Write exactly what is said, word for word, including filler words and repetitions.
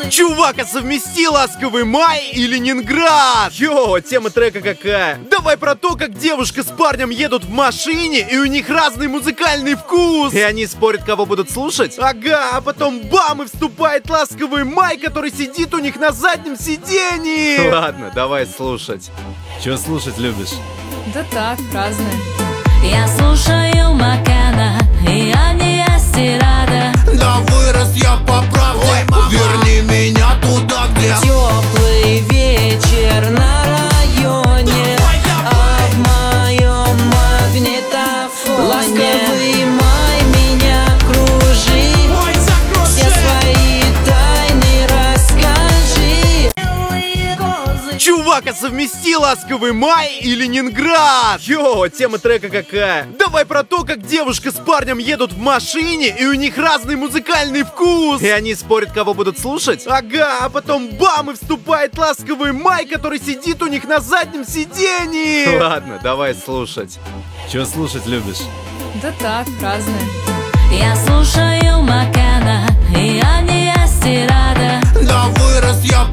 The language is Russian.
Чувак, а совмести «Ласковый май» и «Ленинград». Йо, тема трека какая? Давай про то, как девушка с парнем едут в машине, и у них разный музыкальный вкус. И они спорят, кого будут слушать? Ага, а потом бам, и вступает «Ласковый май», который сидит у них на заднем сидении. Ладно, давай слушать. Чё слушать любишь? Да так, разное. Я слушаю Макана, и я не эстирада. Да вырос я по правде. Верни меня туда, где Теплый вечер на районе, а в моем магнитофоне ласковый май меня кружи, все свои тайны расскажи. Чувак, а совмести «Ласковый май» и «Ленинград». Йо, тема трека какая? Давай про то, как девушка с парнем едут в машине, и у них разный музыкальный вкус. И они спорят, кого будут слушать? Ага, а потом бам, и вступает «Ласковый май», который сидит у них на заднем сидении. Ладно, давай слушать. Чё слушать любишь? Да так, разное. Я слушаю Макана, и я не эстирада. да вырос я